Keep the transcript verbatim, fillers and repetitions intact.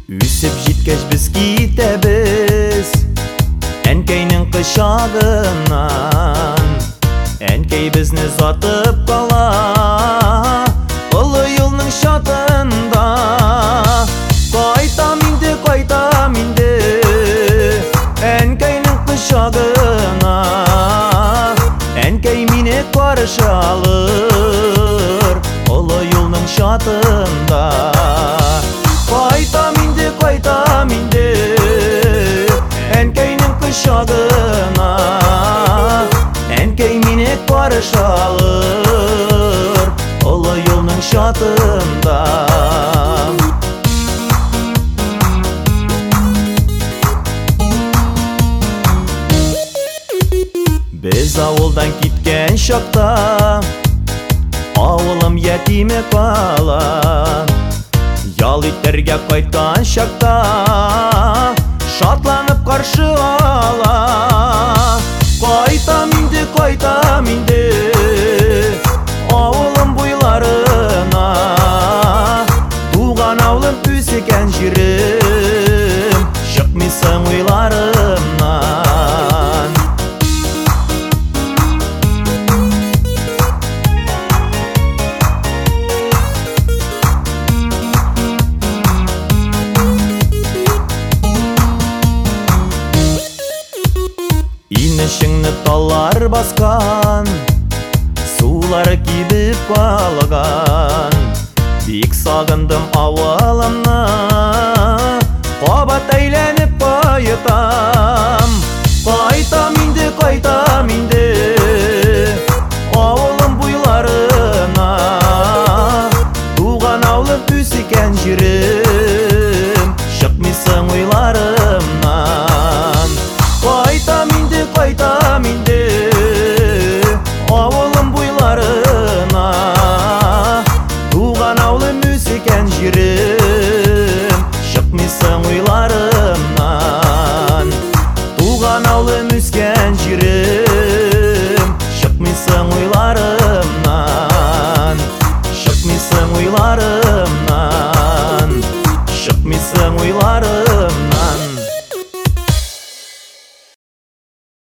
Үсіп жеткеш біз кетебіз әнкейнің құшағынан. Әнкей бізні ұзатып қала ұлы елінің шатында. Қайтам енді, қайтам енді әнкейнің құшағына. Әнкей мені қаршы алыр ұлы елінің шатында. Қайтам енді, қайтам енді әнкейнің құшағына. Әнкей мені қаршы алыр ұлы елінің шатында. Біз ауылдан кеткен шақта ауылым етиме қала. Ял иттерге қайтқан шақта шатланып қаршы ала. Қайтам енді, қайтам енді ауылым бойларына. Туған ауылым өскен жерім шықмайсың ойларымнан. Инішіңні талар басқан, сулары кебіп қалған. Бек сағындым ауылымны, қабат әйленіп қайтам. Қайтам енді, қайтам енді ауылым бойларына. Туған ауылым өскен жері